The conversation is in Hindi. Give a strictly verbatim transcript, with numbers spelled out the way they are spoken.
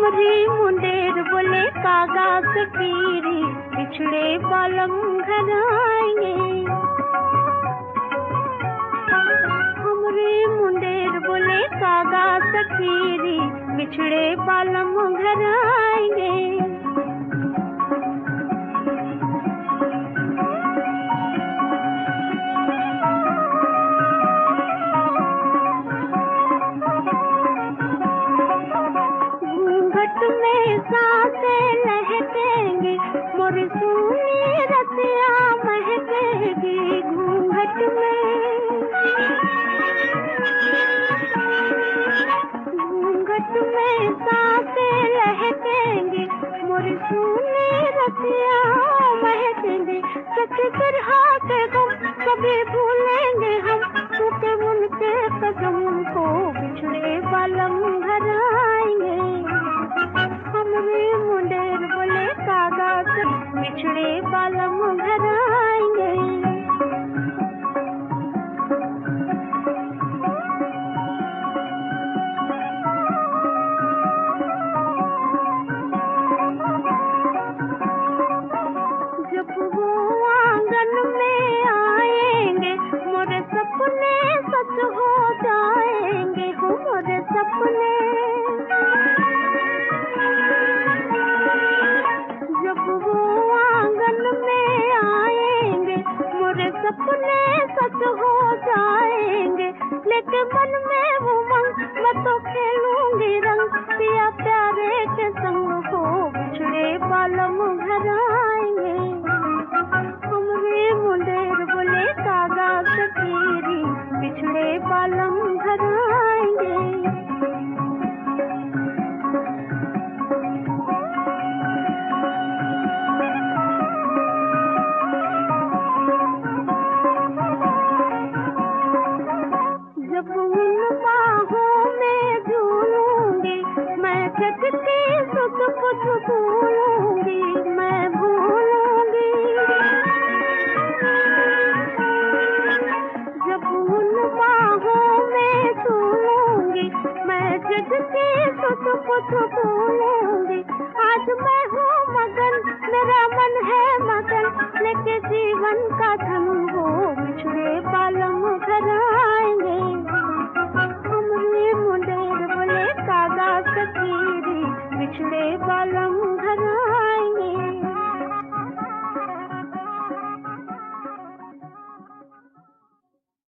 हमरी मुंडेर बोले कागा सकीरी, बिछड़े बालम घर आएंगे। हमरी मुंडेर बोले कागा सकीरी, बिछड़े बालम घर आएंगे। में सांसें लहकेंगी, मोर सूनी रतिया महकेगी। घूंघट में घूंघट में सांसें लहकेंगी, मोर सूनी रतिया महकेंगी। सच तरह के गम कभी भूलेंगे हम, टूटे उनके कदम को बिछड़े बालम घर आएंगे। हमरे मुंडेर बोले कागा से, बिछड़े बालम घर आएंगे। जब वो आंगन में आएंगे, मोरे सपने सच हो जाएंगे। हो मोरे सपने जब वो आंगन में आएंगे, मोरे सपने सच हो जाएंगे। लेके मन में उमंग, मैं तो खेलूंगी रंग, पिया प्यारे के संग हो बिछड़े बालम घर आएंगे। हमरे मुंडेर बोले कागा सकीरी, बिछड़े बालम घर आएंगे। जब उन बाहों में झूलूंगी, मैं जगती सुख कुछ भूलूंगी, मैं भूलूंगी। जब उन बाहों में झूलूंगी, मैं जगती सुख कुछ भूलूंगी। आज मैं हूँ मगन, मेरा मन है मगन, लेके जीवन का धन हो बिछड़े बालम घर आएंगे। हमरे मुंडेर बोले कागा सकीरी, बिछड़े बालम